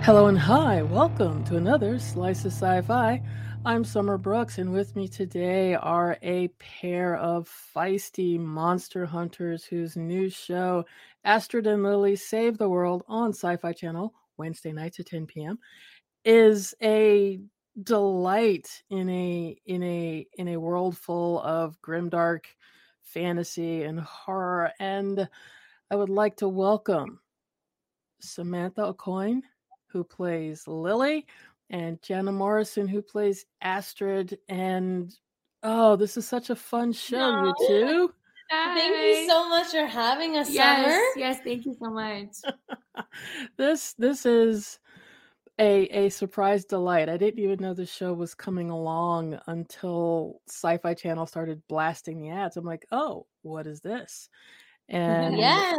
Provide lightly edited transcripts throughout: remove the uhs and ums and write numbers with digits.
Hello and hi, welcome to another Slice of Sci-Fi. I'm Summer Brooks, and with me today are a pair of feisty monster hunters whose new show, Astrid and Lily Save the World on Sci-Fi Channel, Wednesday nights at 10 p.m., is a delight in a world full of grimdark fantasy and horror. And I would like to welcome Samantha O'Coin, who plays Lily, and Jenna Morrison, who plays Astrid. And oh, this is such a fun show, you two. Thank you so much for having us, Summer. Yes, thank you so much. This is a surprise delight. I didn't even know the show was coming along until Sci-Fi Channel started blasting the ads. I'm like, oh, what is this? And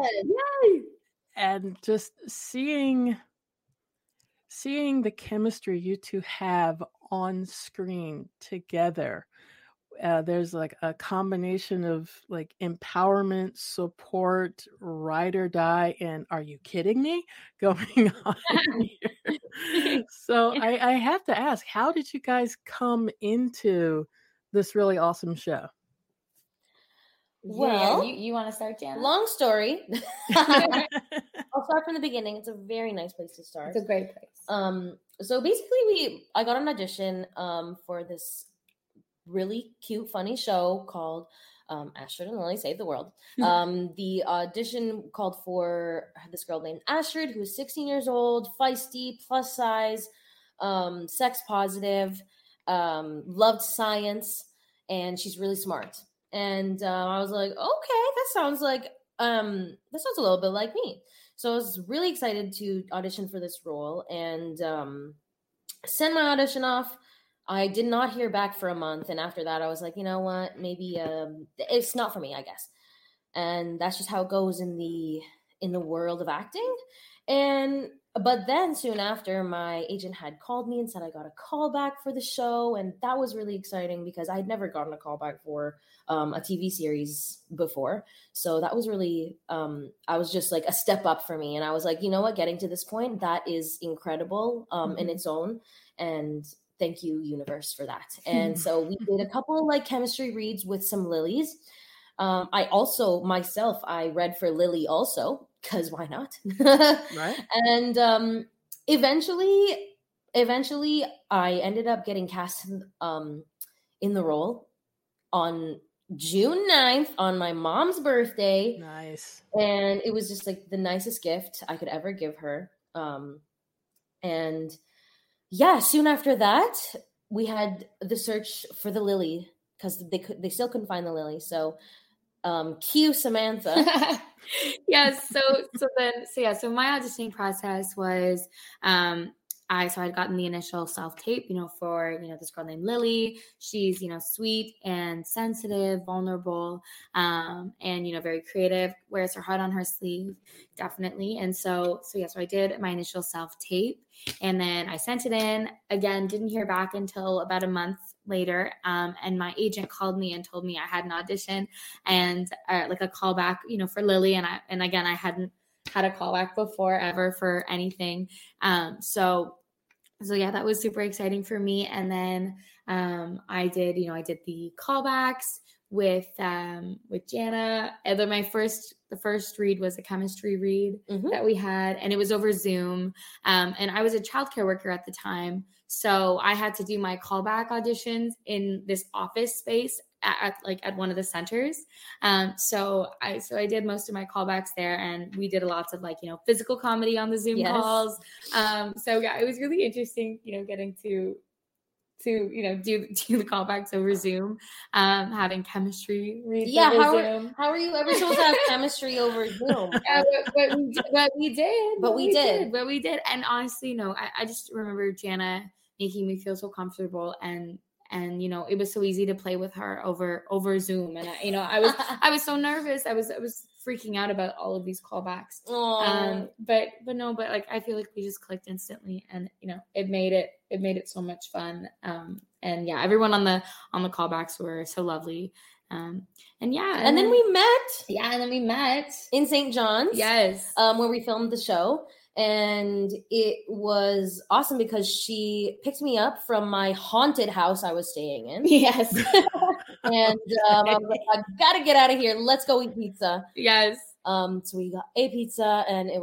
and just seeing the chemistry you two have on screen together. There's like a combination of like empowerment, support, ride or die, and are you kidding me going on here. So I have to ask, how did you guys come into this really awesome show? Well, you want to start, Jana? Long story. I'll start from the beginning. It's a very nice place to start. It's a great place. So basically, I got an audition for this really cute, funny show called Astrid and Lily Save the World. The audition called for this girl named Astrid, who is 16 years old, feisty, plus size, sex positive, loved science, and she's really smart. And I was like, okay, that sounds a little bit like me. So I was really excited to audition for this role and send my audition off. I did not hear back for a month. And after that, I was like, you know what, maybe it's not for me, I guess. And that's just how it goes in the world of acting. But then soon after, my agent had called me and said I got a call back for the show. And that was really exciting because I'd never gotten a call back for a TV series before. So that was really, I was just like a step up for me. And I was like, you know what, getting to this point, that is incredible in its own. And thank you, universe, for that. And so we did a couple of like chemistry reads with some Lilies. I also myself, I read for Lily also, because why not? Right. And eventually I ended up getting cast in the role on June 9th on my mom's birthday. Nice. And it was just like the nicest gift I could ever give her. And yeah, soon after that, we had the search for the Lily because they still couldn't find the Lily. So cue Samantha. Yes. So my auditioning process was, I'd gotten the initial self-tape, for, this girl named Lily. She's, sweet and sensitive, vulnerable, and, very creative, wears her heart on her sleeve, definitely. And so I did my initial self-tape and then I sent it in. Again, didn't hear back until about a month later. And my agent called me and told me I had an audition and like a callback, for Lily. And again, I hadn't had a callback before ever for anything. So yeah, that was super exciting for me. And then I did the callbacks with Jana. And then the first read was a chemistry read that we had, and it was over Zoom. And I was a childcare worker at the time, so I had to do my callback auditions in this office space at one of the centers. So I did most of my callbacks there, and we did lots of physical comedy on the Zoom calls. So yeah, it was really interesting, getting to do the callbacks over Zoom, having chemistry reads over Zoom. How are you ever supposed to have chemistry over Zoom? But we did. And honestly, no, I just remember Jana making me feel so comfortable and it was so easy to play with her over Zoom. And I was so nervous. I was freaking out about all of these callbacks. But I feel like we just clicked instantly, and it made it so much fun. And yeah, everyone on the callbacks were so lovely. And then we met. Yeah, and then we met in St. John's. Yes. Where we filmed the show. And it was awesome because she picked me up from my haunted house I was staying in. Yes. And I was like, I gotta get out of here. Let's go eat pizza. Yes. So we got a pizza, and it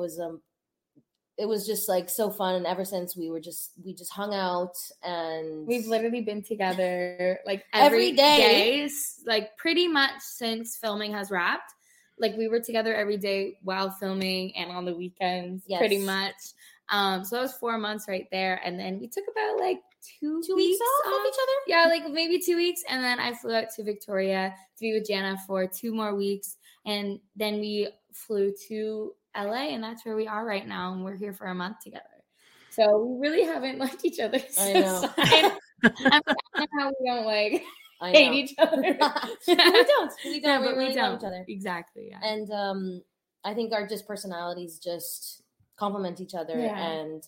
was just like so fun. And ever since we just hung out, and we've literally been together like every day, like pretty much since filming has wrapped. Like we were together every day while filming and on the weekends, pretty much. So that was 4 months right there. And then we took about like two weeks off of each other. Yeah, like maybe 2 weeks. And then I flew out to Victoria to be with Jana for 2 more weeks. And then we flew to LA, and that's where we are right now. And we're here for a month together. So we really haven't liked each other. I know. I don't know how we don't like hate each other. We don't. We really don't. love each other. Exactly. Yeah. And I think our personalities just complement each other. Yeah. And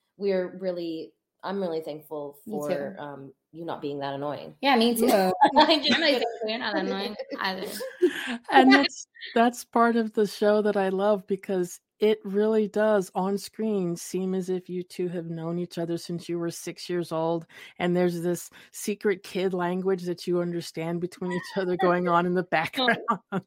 I'm really thankful for you not being that annoying. Yeah, me too. I'm really thankful you're not that annoying either. And that's part of the show that I love, because it really does on screen seem as if you two have known each other since you were 6 years old. And there's this secret kid language that you understand between each other going on in the background.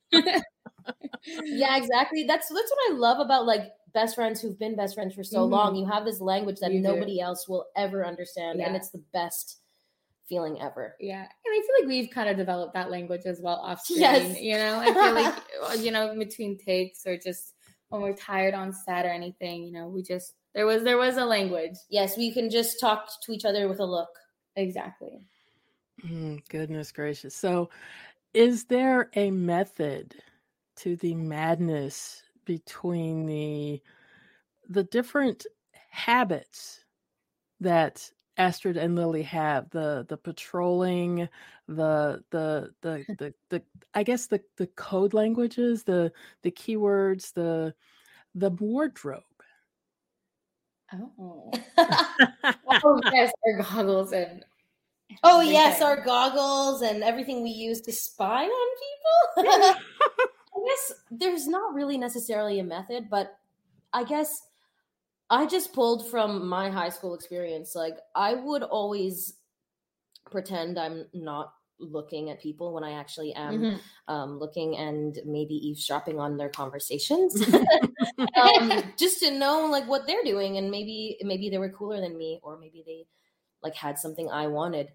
Yeah, exactly. That's what I love about like best friends who've been best friends for so long. You have this language that nobody else will ever understand. And it's the best feeling ever. Yeah. And I feel like we've kind of developed that language as well off screen. Yes. You know, I feel like, you know, between takes or just when we're tired on set or anything, you know, we just, there was a language. Yes, we can just talk to each other with a look. Exactly. Goodness gracious. So is there a method to the madness between the different habits that Astrid and Lily have, the patrolling, the I guess the code languages, the keywords, the wardrobe? Oh. Oh yes, our goggles and yes, our goggles and everything we use to spy on people. I guess there's not really necessarily a method, but I guess I just pulled from my high school experience. Like, I would always pretend I'm not looking at people when I actually am looking and maybe eavesdropping on their conversations, just to know like what they're doing, and maybe they were cooler than me, or maybe they like had something I wanted.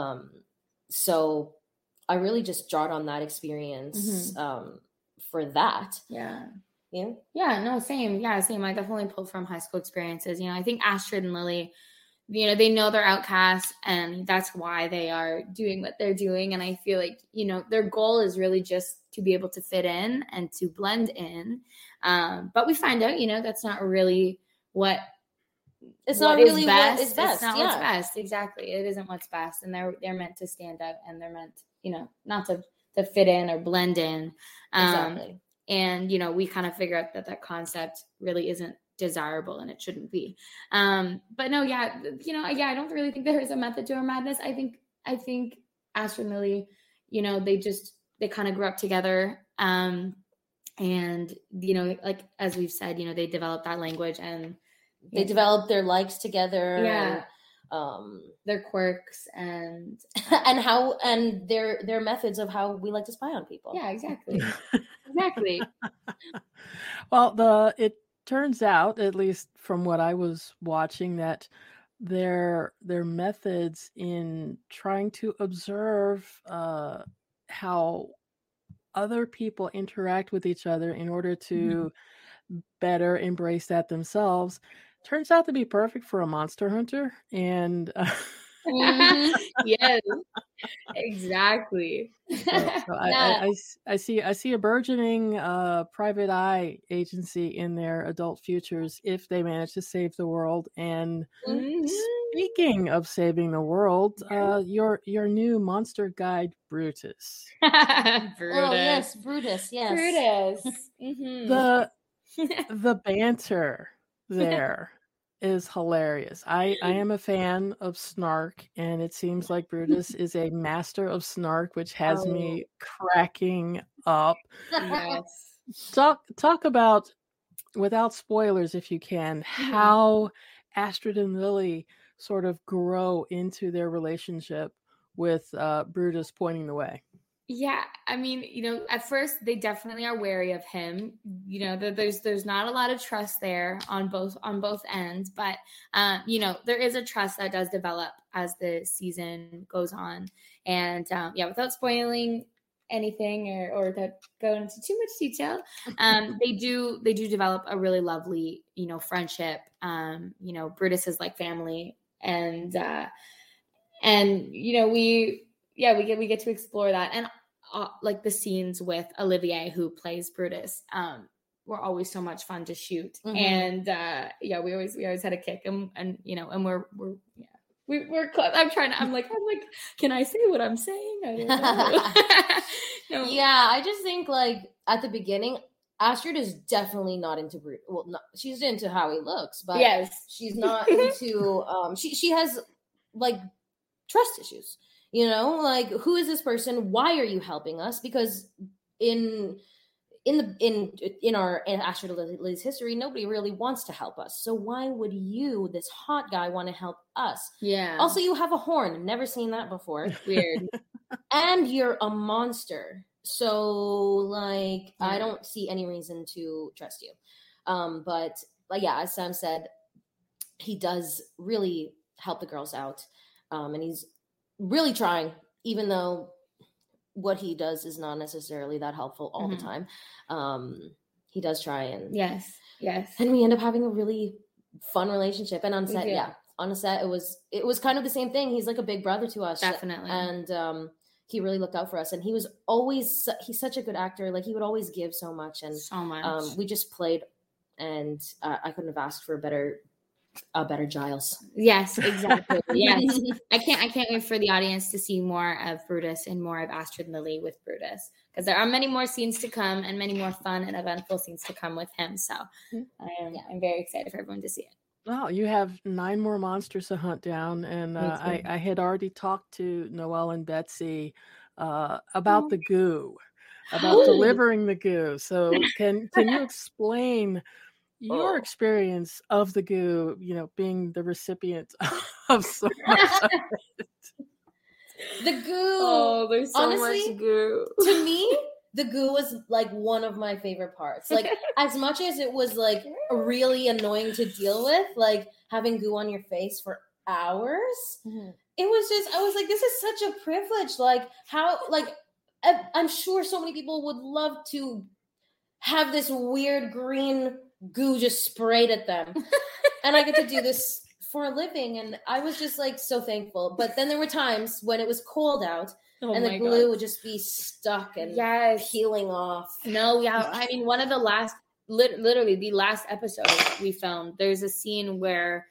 So I really just drawed on that experience for that. Yeah. Yeah. Yeah, no, same. Yeah, same. I definitely pulled from high school experiences. You know, I think Astrid and Lily, you know, they know they're outcasts, and that's why they are doing what they're doing. And I feel like, you know, their goal is really just to be able to fit in and to blend in. But we find out, you know, that's not really what it's not really best. What is best. It's not what's best. Exactly. It isn't what's best. And they're meant to stand out, and they're meant, you know, not to fit in or blend in. Exactly. And, you know, we kind of figure out that concept really isn't desirable, and it shouldn't be. But no, yeah, you know, yeah, I don't really think there is a method to our madness. I think Astrid and Lily, you know, they kind of grew up together. And, you know, like, as we've said, you know, they developed that language, and they developed their likes together. Yeah. Their quirks and and their methods of how we like to spy on people. Yeah, exactly. Exactly. Well, it turns out, at least from what I was watching, that their methods in trying to observe how other people interact with each other in order to better embrace that themselves turns out to be perfect for a monster hunter. And yes, exactly. So I see a burgeoning private eye agency in their adult futures if they manage to save the world. And speaking of saving the world, your new monster guide, Brutus. Brutus. Oh yes, Brutus. Yes, Brutus. The banter there is hilarious. I am a fan of snark, and it seems like Brutus is a master of snark, which has me cracking up. Yes. Talk about without spoilers, if you can, how Astrid and Lily sort of grow into their relationship with Brutus pointing the way. Yeah, I mean, at first they definitely are wary of him. There's not a lot of trust there on both ends, but there is a trust that does develop as the season goes on. And without spoiling anything or without going into too much detail, they do develop a really lovely friendship. Brutus is like family, and we get to explore that. And like the scenes with Olivier, who plays Brutus, were always so much fun to shoot. And we always had a kick, and we're close. I'm like, can I say what I'm saying? I don't know. No. Yeah, I just think like at the beginning, Astrid is definitely not into Brutus. Well, she's into how he looks, but yes, she's not into. She has like trust issues. Like, who is this person? Why are you helping us? Because in our Astrid and Lily's history, nobody really wants to help us. So why would you, this hot guy, want to help us? Yeah. Also, you have a horn. Never seen that before. Weird. And you're a monster. So, like, I don't see any reason to trust you. But as Sam said, he does really help the girls out. And he's really trying, even though what he does is not necessarily that helpful all the time. He does try, and yes, and we end up having a really fun relationship. And on set, on a set, it was kind of the same thing. He's like a big brother to us, definitely, and he really looked out for us. And he's such a good actor. Like, he would always give so much, and so much. We just played, and I couldn't have asked for a better Giles. Yes, exactly. Yes. I can't wait for the audience to see more of Brutus and more of Astrid and Lily with Brutus, because there are many more scenes to come and many more fun and eventful scenes to come with him. So I'm very excited for everyone to see it. Well, you have 9 more monsters to hunt down, and I had already talked to Noelle and Betsy about the goo, about delivering the goo. So can you explain your experience of the goo, being the recipient of so much of it? The goo. Oh, there's so honestly, much goo. To me, the goo was like one of my favorite parts. Like, as much as it was like really annoying to deal with, like having goo on your face for hours, it was just, I was like, this is such a privilege. Like, how, like, I'm sure so many people would love to have this weird green goo just sprayed at them. And I get to do this for a living. And I was just like so thankful. But then there were times when it was cold out and the glue would just be stuck and peeling off. No, yeah. I mean, one of the last, literally the last episode we filmed, there's a scene where,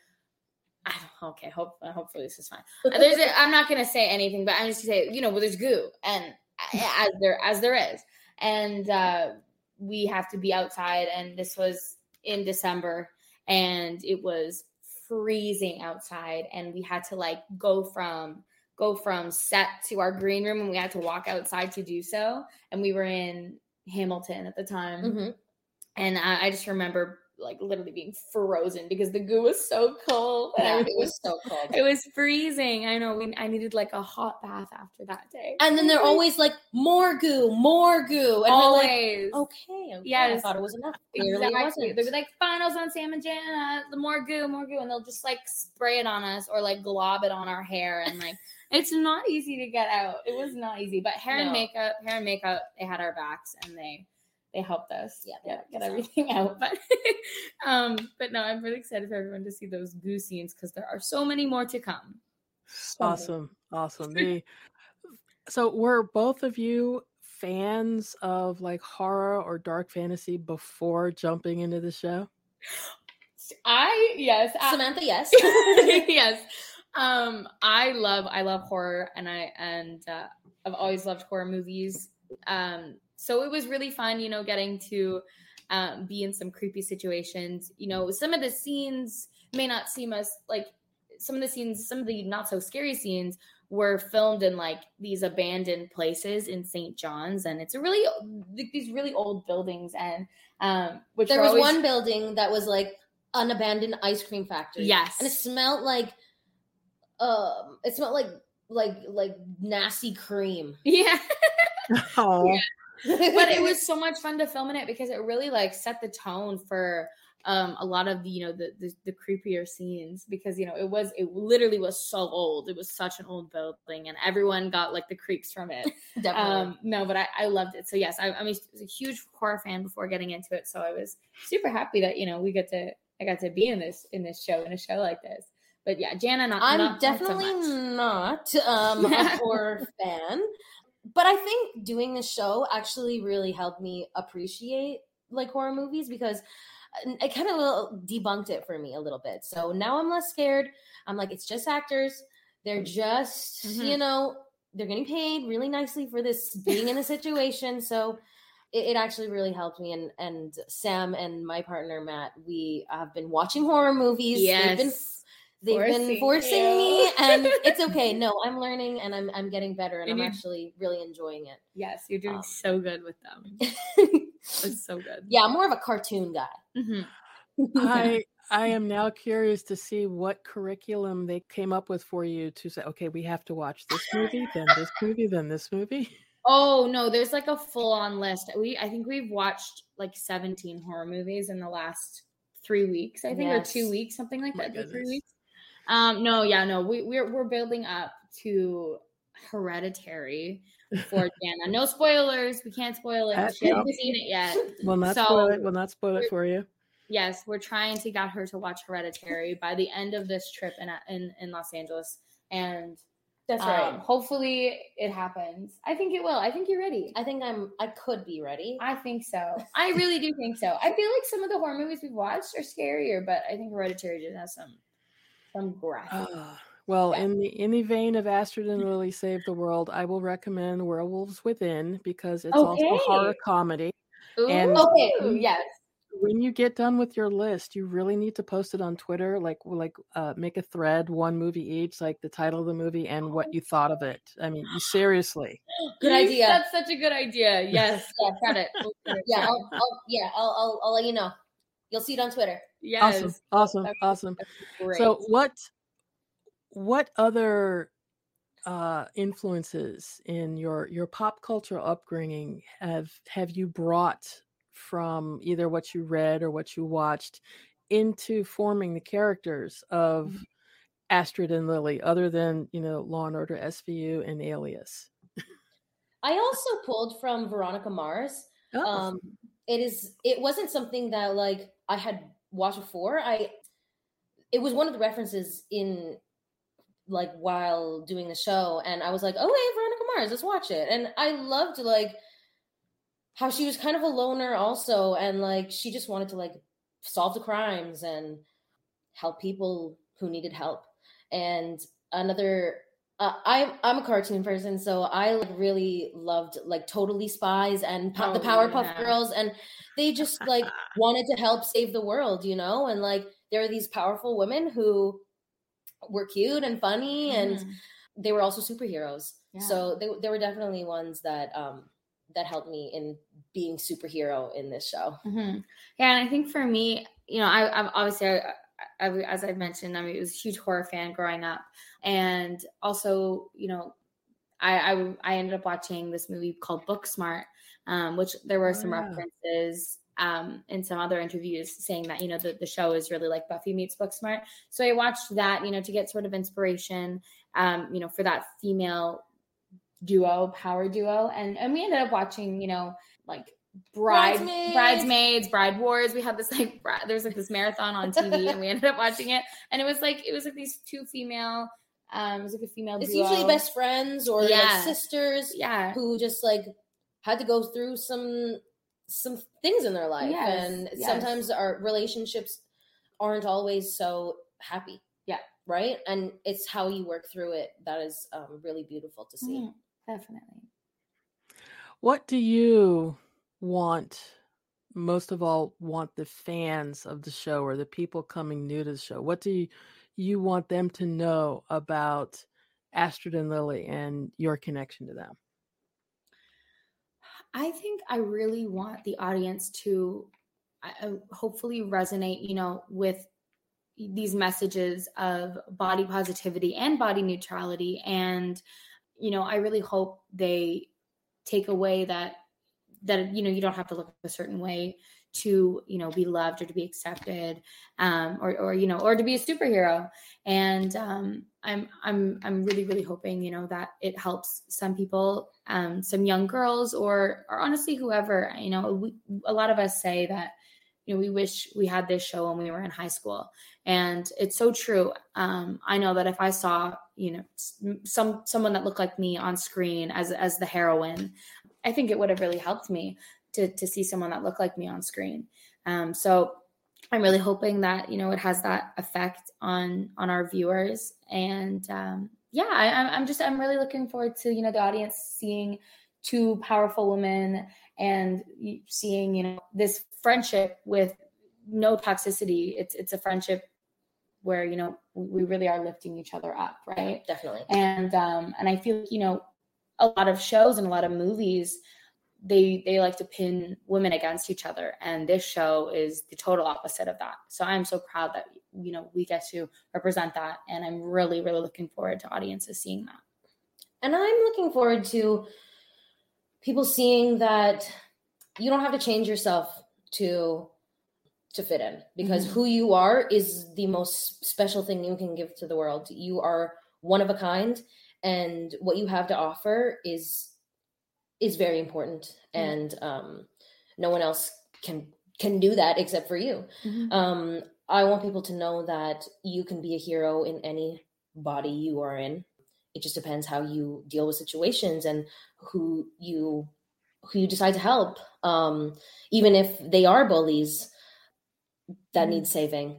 hopefully this is fine. I'm not going to say anything, but I'm just going to say, well, there's goo, and as there is. And we have to be outside, and this was in December, and it was freezing outside, and we had to like go from set to our green room, and we had to walk outside to do so. And we were in Hamilton at the time, and I just remember like literally being frozen because the goo was so cold. Yeah, it was so cold. It was freezing. I know. I needed like a hot bath after that day. And then they're always like, more goo. And always. Like, okay. Yes. I thought it was enough. Exactly. They'll be like, finals on Sam and Jana, the more goo. And they'll just like spray it on us or like glob it on our hair. And like, it's not easy to get out. It was not easy. But hair and makeup, they had our backs, and they helped us get everything out. But no, I'm really excited for everyone to see those goo scenes, because there are so many more to come. Awesome. So were both of you fans of like horror or dark fantasy before jumping into the show? Samantha, yes. Yes. I love horror, and I've always loved horror movies. So it was really fun, getting to be in some creepy situations. Some of the scenes may not seem as like some of the not so scary scenes were filmed in like these abandoned places in St. John's, and it's these really old buildings, and which there was one building that was like an abandoned ice cream factory. Yes, and it smelled like nasty cream. Yeah. Oh. Yeah. But it was so much fun to film in it because it really like set the tone for a lot of the creepier scenes, because it literally was so old. It was such an old building, and everyone got like the creeps from it. Definitely. No, but I loved it. So yes, I'm a huge horror fan before getting into it. So I was super happy that I got to be in a show like this. But yeah, Jana, I'm definitely not a horror fan, but I think doing this show actually really helped me appreciate like horror movies, because it kind of debunked it for me a little bit. So now I'm less scared. I'm like, it's just actors. They're just, they're getting paid really nicely for this being in a situation. So it actually really helped me. And Sam and my partner, Matt, we have been watching horror movies. Yes. They've been forcing me, and it's okay. No, I'm learning, and I'm getting better, and I'm actually really enjoying it. Yes, you're doing so good with them. It's so good. Yeah, I'm more of a cartoon guy. Mm-hmm. I am now curious to see what curriculum they came up with for you to say, okay, we have to watch this movie, then this movie, then this movie. Oh no, there's like a full-on list. I think we've watched like 17 horror movies in the last 3 weeks, I think, or 2 weeks, something like that. 3 weeks. We're building up to Hereditary for Jana. No spoilers. We can't spoil it. She hasn't seen it yet. We'll not spoil it. We'll not spoil it for you. Yes, we're trying to get her to watch Hereditary by the end of this trip in Los Angeles, and that's right. Hopefully it happens. I think it will. I think you're ready. I could be ready. I think so. I really do think so. I feel like some of the horror movies we've watched are scarier, but I think Hereditary just has some graphic. Well, yeah. in the vein of Astrid and Lily Save the World, I will recommend Werewolves Within, because it's also a horror comedy. Ooh, and yes. When you get done with your list, you really need to post it on Twitter, like make a thread, one movie each, like the title of the movie and what you thought of it. I mean, seriously. Good idea. That's such a good idea. Yes. Yeah, credit. Yeah, I'll let you know. You'll see it on Twitter. Yes. Awesome. So what other influences in your pop culture upbringing have you brought from either what you read or what you watched into forming the characters of Astrid and Lily, other than Law and Order SVU and Alias? I also pulled from Veronica Mars. It wasn't something that like I had watched before. It was one of the references in like while doing the show, and I was like, oh hey, Veronica Mars, let's watch it. And I loved like how she was kind of a loner also, and like she just wanted to like solve the crimes and help people who needed help. And another I'm a cartoon person, so I like really loved like Totally Spies and the Powerpuff Girls, and they just like wanted to help save the world, and like there are these powerful women who were cute and funny, and they were also superheroes. Yeah. So they were definitely ones that that helped me in being superhero in this show. Mm-hmm. Yeah, and I think for me, I'm obviously, as I've mentioned, I was a huge horror fan growing up, and also, I ended up watching this movie called Booksmart, which there were some references in some other interviews saying that the show is really like Buffy meets Booksmart. So I watched that to get sort of inspiration, for that female power duo, and we ended up watching like Bridesmaids, Bride Wars. We had this there's like this marathon on TV, and we ended up watching it, and it was like these two female it was like a female it's duo. Usually best friends or like sisters who just like had to go through some things in their life, and sometimes our relationships aren't always so happy, right? And it's how you work through it that is really beautiful to see. Definitely. What do you most of all want the fans of the show, or the people coming new to the show? What do you want them to know about Astrid and Lily and your connection to them? I think I really want the audience to hopefully resonate, with these messages of body positivity and body neutrality. And, I really hope they take away that, you don't have to look a certain way to, be loved or to be accepted, or to be a superhero. And I'm really, really hoping, that it helps some people, some young girls, or honestly, whoever. A lot of us say that, we wish we had this show when we were in high school, and it's so true. I know that if I saw, someone that looked like me on screen as the heroine, I think it would have really helped me to see someone that looked like me on screen. So I'm really hoping that, it has that effect on our viewers. And I'm really looking forward to, the audience seeing two powerful women and seeing, this friendship with no toxicity. It's a friendship where, we really are lifting each other up. Right. Definitely. And I feel, a lot of shows and a lot of movies, they like to pin women against each other. And this show is the total opposite of that. So I'm so proud that, we get to represent that. And I'm really, really looking forward to audiences seeing that. And I'm looking forward to people seeing that you don't have to change yourself to fit in, because who you are is the most special thing you can give to the world. You are one of a kind, and what you have to offer is very important. And no one else can do that except for you. I want people to know that you can be a hero in any body you are in. It just depends how you deal with situations and who you decide to help, even if they are bullies that need saving.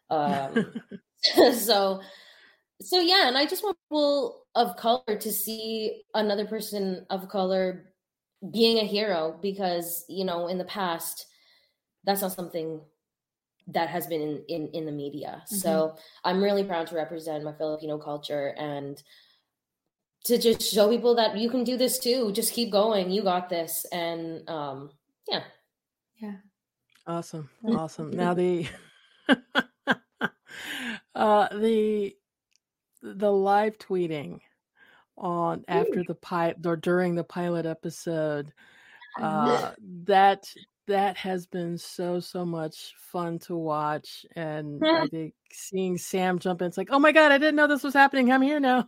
So yeah, and I just want people of color to see another person of color being a hero, because, in the past, that's not something that has been in the media. So I'm really proud to represent my Filipino culture and to just show people that you can do this too. Just keep going. You got this. And yeah. Awesome. Now the the live tweeting on after the pilot or during the pilot episode, that has been so much fun to watch. And I think seeing Sam jump in, it's like, oh my God, I didn't know this was happening. I'm here now.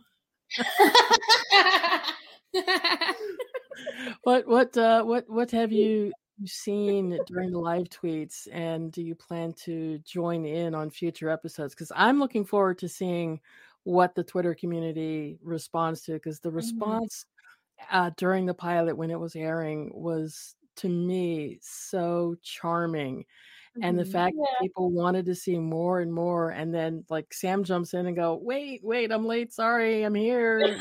What have you seen during the live tweets, and do you plan to join in on future episodes? Because I'm looking forward to seeing what the Twitter community responds to, because the response during the pilot when it was airing was, to me, so charming. And the fact that people wanted to see more and more, and then like Sam jumps in and go, wait, I'm late, sorry, I'm here.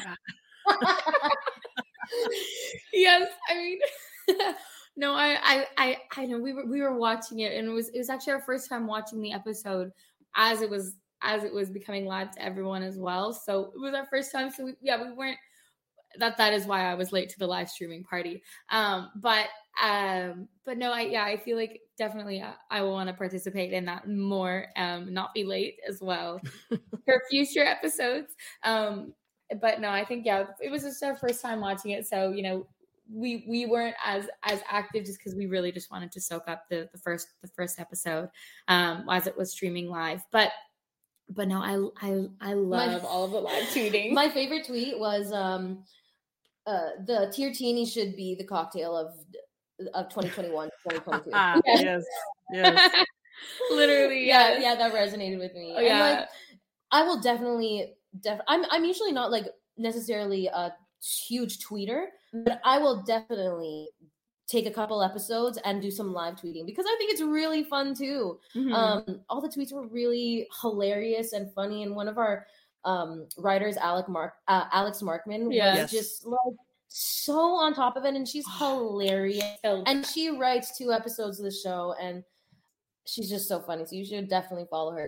Yes, I mean, no, I know we were watching it, and it was actually our first time watching the episode as it was becoming live to everyone as well. So it was our first time. So we weren't. That is why I was late to the live streaming party. But no, I feel like definitely I will want to participate in that more, not be late as well for future episodes. But no, I think, it was just our first time watching it. So, we weren't as active just because we really just wanted to soak up the first episode, as it was streaming live. But no, I love all of the live tweeting. My favorite tweet was, the Tiertini should be the cocktail of 2021, 2022. Yes. Literally. Yeah, that resonated with me. Oh, yeah. And I will definitely I'm usually not like necessarily a huge tweeter, but I will definitely take a couple episodes and do some live tweeting, because I think it's really fun too. All the tweets were really hilarious and funny, and one of our writers, Alex Markman, was just like so on top of it, and she's hilarious. And she writes 2 episodes of the show, and she's just so funny. So you should definitely follow her.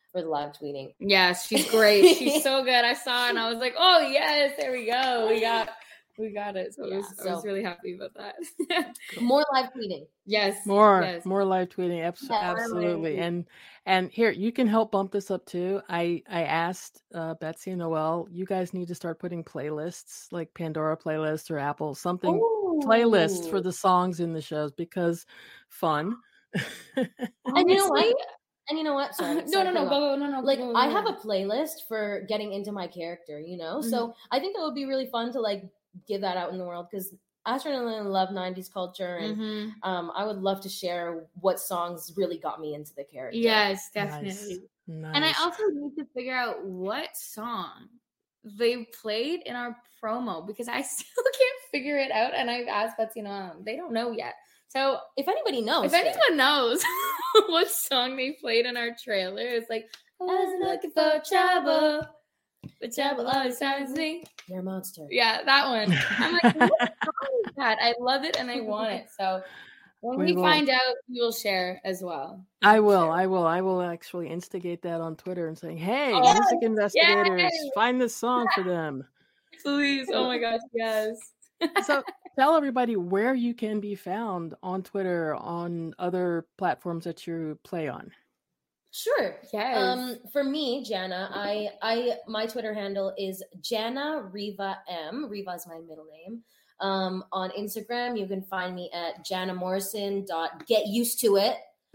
for the live tweeting. Yes, she's great. She's so good. I saw it and I was like, oh yes, there we go. We got it. So, Yeah, I was really happy about that. More live tweeting. Yes. More live tweeting. Yeah, Absolutely. And here, you can help bump this up too. I asked Betsy and Noelle, you guys need to start putting playlists like Pandora playlist or Apple, something playlists for the songs in the shows, because fun. And you know what? And you know what? Sorry. No. Like, I have a playlist for getting into my character, you know? Mm-hmm. So I think that would be really fun to like give that out in the world, because Astrid and Lily love 90s culture, and I would love to share what songs really got me into the character. Yes, definitely. Nice. And I also need to figure out what song they played in our promo, because I still can't figure it out. And I've asked Betsy and Noelle, they don't know yet. So if anybody knows, if anyone knows what song they played in our trailer, it's like, I was looking for trouble, but trouble always finds me. You're a monster. Yeah, that one. I'm like, what song is that? I love it and I want it. So when we find out, we will share as well. I will actually instigate that on Twitter and saying, hey, music investigators, find this song for them. Please. Oh my gosh, yes. So tell everybody where you can be found on Twitter, on other platforms that you play on. Sure. Yes. For me, Jana, my Twitter handle is Jana Riva M. Riva is my middle name. On Instagram, you can find me at janamorrison.getusedtoit.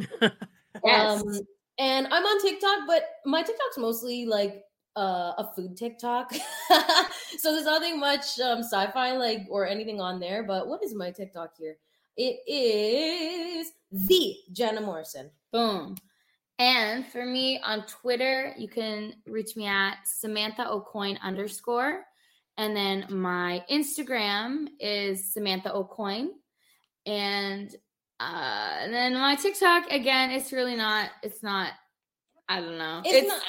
Yes. And I'm on TikTok, but my TikTok's mostly like a food TikTok. So there's nothing much sci-fi like or anything on there. But what is my TikTok here? It is the Jana Morrison. Boom. And for me on Twitter, you can reach me at Samantha O'Coin _. And then my Instagram is Samantha O'Coin. And then my TikTok, again, it's not, I don't know. It's not,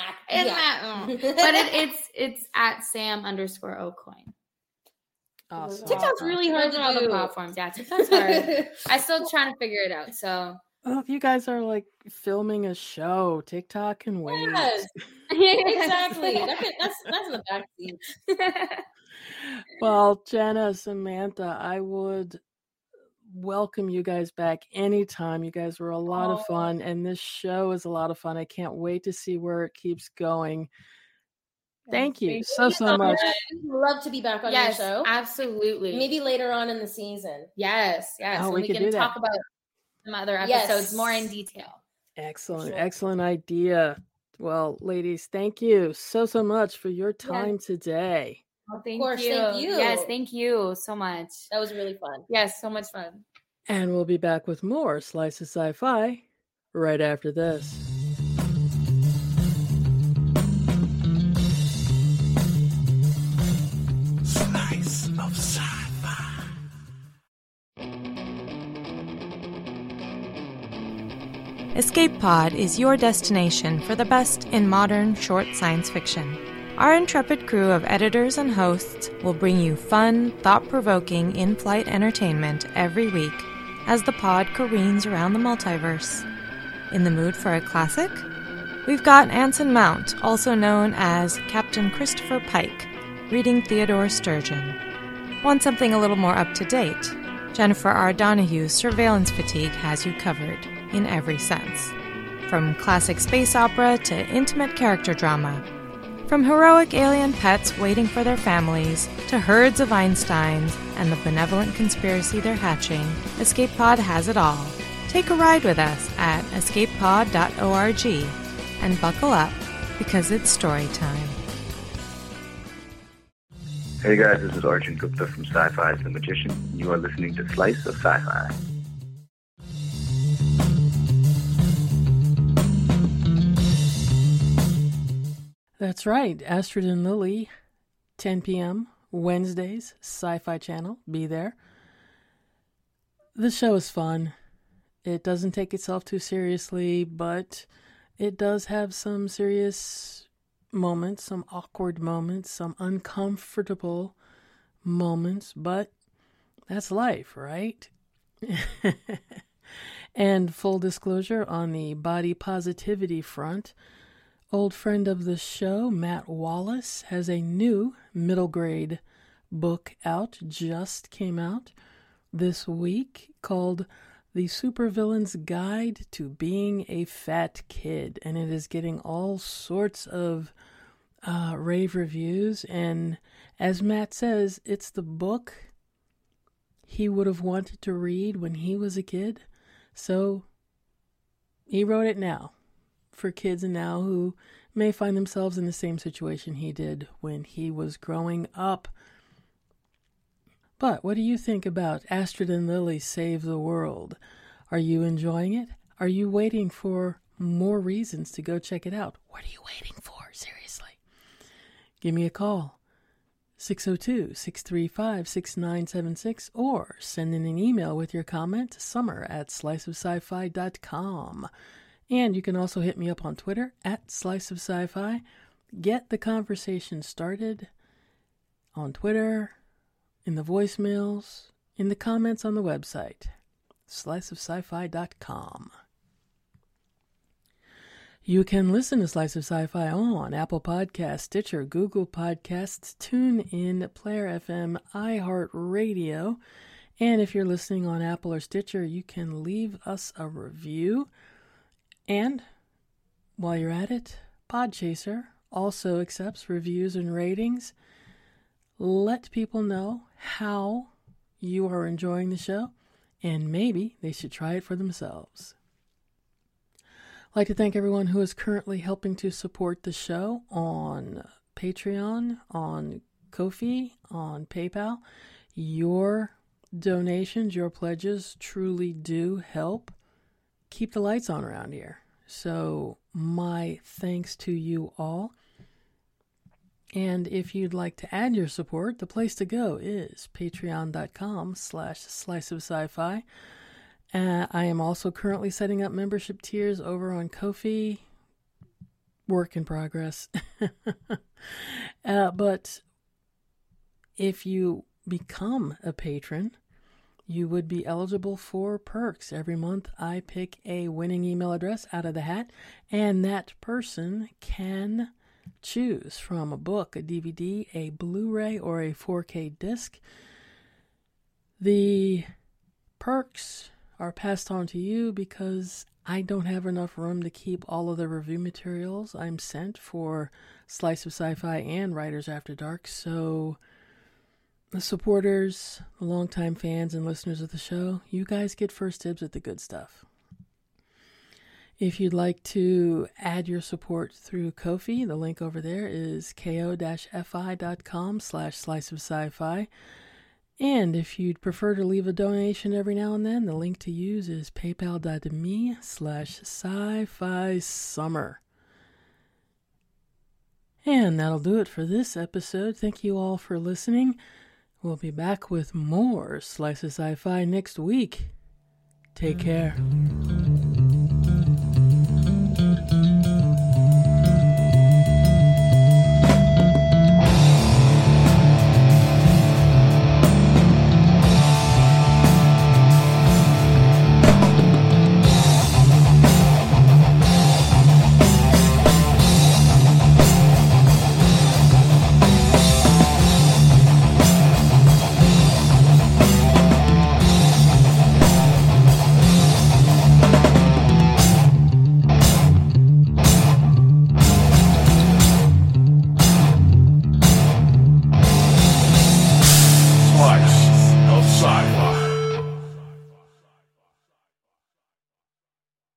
but it's at Sam _O'Coin. Awesome. TikTok's really hard to do. All the platforms. Yeah, TikTok's hard. I'm still trying to figure it out. So, well, if you guys are like filming a show, TikTok can wait. Yes. Exactly. That's in the back seat. Well, Jana, Samantha, I would welcome you guys back anytime. You guys were a lot of fun, and this show is a lot of fun. I can't wait to see where it keeps going. Thank you so much. Love to be back on your show. Absolutely. Maybe later on in the season. Yes. Oh, we can talk about some other episodes more in detail. Excellent idea. Well, ladies, thank you so much for your time today. Oh, thank you. Yes, thank you so much. That was really fun. Yes, so much fun. And we'll be back with more Slice of Sci-Fi right after this. Slice of Sci-Fi. Escape Pod is your destination for the best in modern short science fiction. Our intrepid crew of editors and hosts will bring you fun, thought-provoking in-flight entertainment every week as the pod careens around the multiverse. In the mood for a classic? We've got Anson Mount, also known as Captain Christopher Pike, reading Theodore Sturgeon. Want something a little more up-to-date? Jennifer R. Donohue's Surveillance Fatigue has you covered, in every sense. From classic space opera to intimate character drama. From heroic alien pets waiting for their families to herds of Einsteins and the benevolent conspiracy they're hatching, Escape Pod has it all. Take a ride with us at escapepod.org and buckle up because it's story time. Hey guys, this is Arjun Gupta from Sci-Fi The Magician. You are listening to Slice of Sci-Fi. That's right. Astrid and Lily, 10 p.m. Wednesdays, Sci-Fi Channel. Be there. The show is fun. It doesn't take itself too seriously, but it does have some serious moments, some awkward moments, some uncomfortable moments, but that's life, right? And full disclosure on the body positivity front, Old friend of the show, Matt Wallace, has a new middle grade book out, just came out this week, called The Supervillain's Guide to Being a Fat Kid. And it is getting all sorts of rave reviews. And as Matt says, it's the book he would have wanted to read when he was a kid. So he wrote it now for kids now who may find themselves in the same situation he did when he was growing up. But what do you think about Astrid and Lily Save the World? Are you enjoying it? Are you waiting for more reasons to go check it out? What are you waiting for? Seriously. Give me a call. 602-635-6976 or send in an email with your comment to summer@sliceofsci-fi.com. And you can also hit me up on Twitter @sliceofsci-fi. Get the conversation started on Twitter, in the voicemails, in the comments on the website, sliceofsci-fi.com. You can listen to Slice of Sci-Fi on Apple Podcasts, Stitcher, Google Podcasts, TuneIn, Player FM, iHeartRadio. And if you're listening on Apple or Stitcher, you can leave us a review. And while you're at it, Podchaser also accepts reviews and ratings. Let people know how you are enjoying the show, and maybe they should try it for themselves. I'd like to thank everyone who is currently helping to support the show on Patreon, on Ko-fi, on PayPal. Your donations, your pledges truly do help keep the lights on around here. So my thanks to you all. And if you'd like to add your support, the place to go is patreon.com/sliceofsci-fi. I am also currently setting up membership tiers over on Ko-fi. Work in progress. But if you become a patron, you would be eligible for perks. Every month I pick a winning email address out of the hat, and that person can choose from a book, a DVD, a Blu-ray, or a 4K disc. The perks are passed on to you because I don't have enough room to keep all of the review materials I'm sent for Slice of Sci-Fi and Writers After Dark. So the supporters, the longtime fans and listeners of the show, you guys get first dibs at the good stuff. If you'd like to add your support through Ko-fi, the link over there is ko-fi.com/sliceofsci-fi. And if you'd prefer to leave a donation every now and then, the link to use is paypal.me/sci-fi summer. And that'll do it for this episode. Thank you all for listening. We'll be back with more Slice of Sci-Fi next week. Take care.